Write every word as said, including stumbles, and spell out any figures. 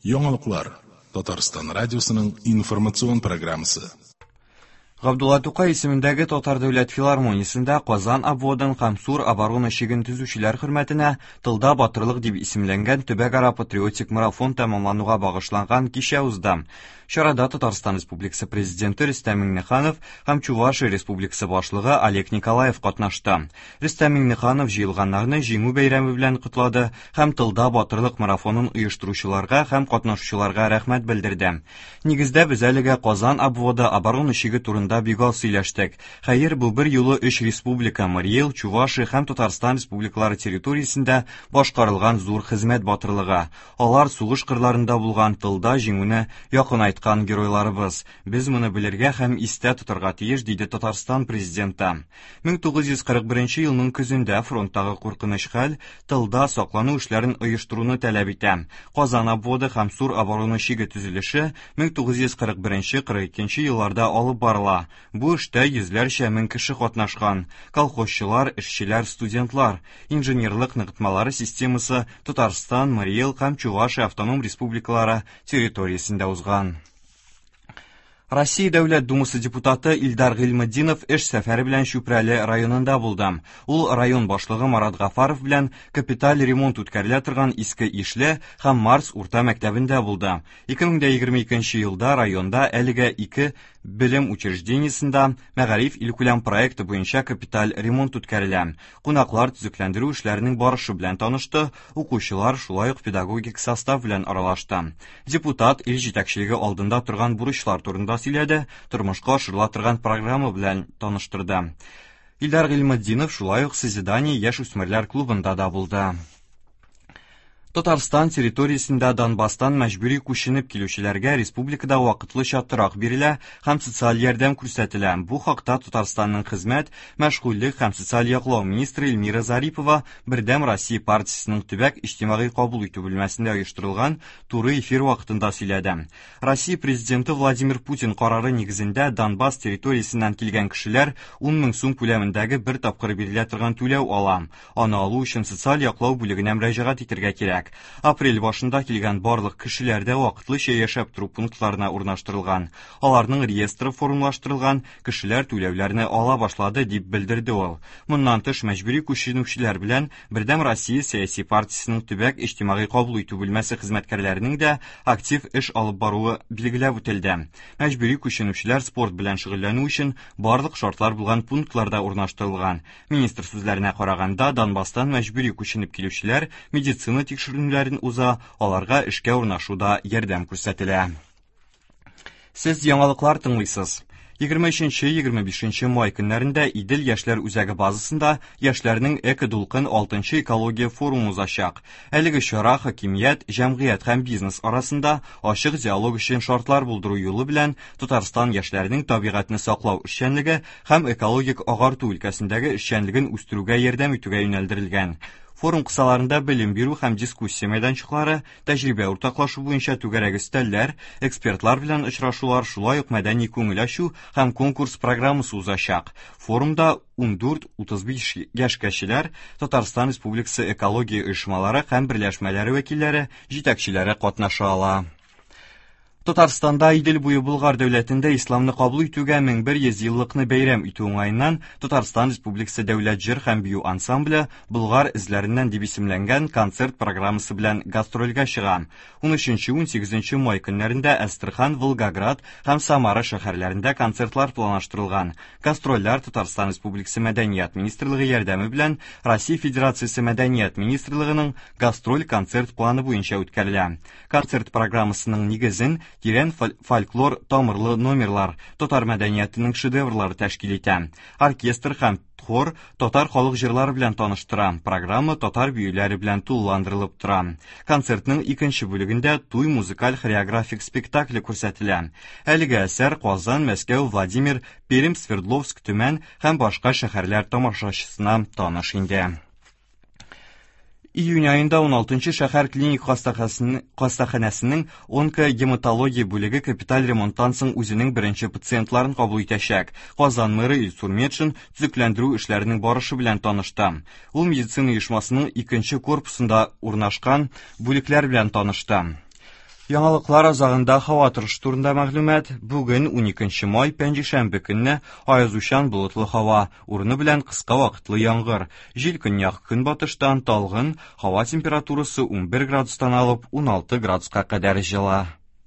Яңалыклар. Татарстан радиосының информацион программасы. Габдулла Тукай исемендәге Татар дәүләт филармониясендә Казан обводын һәм Сур оборона чиген төзүчеләр хөрмәтенә тылда батырлык дип исемләнгән төбәк-ара патриотик марафон тәмамлануга багышланган кичә узды. Чарада Татарстан Республикасы Президенты Рөстәм Миңнеханов һәм Чувашия Республикасы башлыгы Олег Николаев катнашты. Рөстәм Миңнеханов җыелганнарны җиңү бәйрәме белән котлады һәм тылда батырлык марафонын оештыручыларга һәм катнашучыларга рәхмәт белдерде. Нигездә без әлегә Казан обводы оборона чиге турында бик аз сөйләштек. Хәер, бу бер юлы өч республика Мари-Эл, Чувашия һәм Татарстан республикалары территориясендә башкарылган зур хезмәт батырлыгы. Алар сугыш кырларында булган тылда җиңүне якын айткан геройларыбыз. Без моны белергә һәм истә тотарга тиеш, диде Татарстан президенты. мең тугыз йөз кырык беренче елның көзендә фронттагы куркыныч хәл тылда саклану эшләрен оештыруны таләп итә. Казан обводы һәм Сур оборона чиге төзелеше мең тугыз йөз кырык беренче - кырык икенче елларда алып барыла. Бу эштә йөзләрчә мең кеше катнашкан. Колхозчылар, эшчеләр, студентлар. Инженерлык ныгытмалары системасы Татарстан, Мари-Эл һәм Чувашия автоном республикалары территориясендә узган. Россия Дәүләт Думасы депутаты Илдар Гыйльметдинов эш сәфәре белән Чүпрәле районында булды. Ул район башлыгы Марат Гафаров белән капиталь ремонт үткәрелә торган иске Ишле һәм Марс урта мәктәбендә булды. ике мең егерме икенче елда районда әлегә ике белем учреждениесендә мәгариф илкүләм проекты буенча капиталь ремонт үткәрелә. Кунаклар төзекләндерү эшләренең барышы белән танышты, укучылар шулай ук педагогик состав белән аралашты. Депутат ил җитәкчелеге алдында торган бурычлар турында сөйләде, тормышка ашырыла торган программа белән таныштырды. Илдар Гыйльметдинов шулай ук Созидание яшь-үсмерләр клубында да булды. Татарстан территориясендә Донбасстан мәҗбүри күченеп килүчеләргә республикада вакытлыча торак бирелә һәм социаль ярдәм күрсәтелә. Бу хакта Татарстанның хезмәт, мәшгульлек һәм социаль яклау министры Эльмира Зарипова Бердәм Россия партиясының төбәк иҗтимагый кабул итү бүлмәсендә оештырылган туры эфир вакытында сөйләде. Россия президенты Владимир Путин карары нигезендә Донбасс территориясеннән килгән кешеләр ун мең сум күләмендәге бер тапкыр бирелә торган түләү ала. Аны алу өчен социаль яклау бүлегенә мөрәҗәгать итәргә кирәк. Апрель башында килгән барлык кешеләрдә вакытлыча яшәп тору пунктларына урнаштырылган. Аларның реестры формалаштырылган, кешеләр түләүләрне ала башлады дип белдерде ул. Моннан тыш мәҗбүри күченүчеләр белән Бердәм Россия сәяси партиясының төбәк иҗтимагый кабул итү бүлмәсе хезмәткәрләренең дә актив эш алып баруы билгеләп үтелде. Мәҗбүри күченүчеләр спорт белән шөгыльләнү өчен барлык шартлар булган пунктларда урнаштырылган. Министр сүзләренә караганда, Донбасстан мәҗбүри күченеп килүчеләр медицина тикшерүләрен уза, аларга эшкә урнашуда ярдәм күрсәтелә. Сез яңалыклар тыңлыйсыз. егерме өченче - егерме бишенче май көннәрендә Идел яшьләр үзәге базасында яшьләрнең эко-дулкын алтынчы экология форумы узачак. Әлеге чара хакимият, җәмгыять һәм бизнес арасында ачык диалог өчен шартлар булдыру юлы белән Татарстан яшьләренең табигатьне саклау эшчәнлеге һәм экологик агарту өлкәсендәге эшчәнлеген үстерүгә ярдәм итүгә юнәлдерелгән. Форум кысаларында белем бирү һәм дискуссия мәйданчыклары, тәҗрибә уртаклашу буенча түгәрәк өстәлләр, экспертлар белән очрашулар, шулай ук мәдәни күңел ачу һәм конкурс программасы узачак. Форумда ун дүрт - утыз биш яшькәчеләр, Татарстан Республикасы экология оешмалары һәм берләшмәләре вәкилләре, җитәкчеләре катнаша ала. Татарстанда Идел буе Болгар дәүләтендә исламны кабул итүгә мең бер йөз еллыкны бәйрәм итү уңаеннан Татарстан Республикасы дәүләт җыр һәм бию ансамбле Болгар эзләреннән дип исемләнгән концерт программасы белән гастрольгә чыга. ун өченче - ун сигезенче май көннәрендә Әстерхан, Волгоград һәм Самара шәһәрләрендә концертлар планлаштырылган. Гастрольләр Татарстан Республикасы Мәдәният министрлыгы ярдәме белән Россия Федерациясе Мәдәният министрлыгының гастроль концерт планы буенча үткәрелә. Концерт программасының нигезен тирән фольклор тамырлы номерлар, татар мәдәниятының шедеврлары тәшкил итә. Оркестр һәм хор татар халык җырлары белән таныштыра. Программа татар биюләре белән тулыландырылып тора. Концертның икенче бүлегендә туй музыкаль хореографик спектакле күрсәтелә. Әлеге әсәр Казан, Мәскәү, Владимир, Пермь, Свердловск, Төмән һәм башка шәһәрләр тамашачысына таныш инде. Июнь айында ун алтынчы шәһәр клиник хастаханәсенең онкогематология бүлеге капиталь ремонттан соң үзенең беренче пациентларын кабул итәчәк. Казан мэры Илсур Метшин төзекләндерү эшләренең барышы белән танышты. Ул медицина оешмасының икенче корпусында урнашкан бүлекләр белән танышты. Яңалыклар азагында һава торышы турында мәгълүмат. Бүген уникенче май пәнҗешәмбе көнне аязучан болытлы һава, урыны белән кыска вакытлы яңгыр. Җил көньяк көнбатыштан талгын, һава температурасы унбер градустан алып уналты градуска кадәр җыла.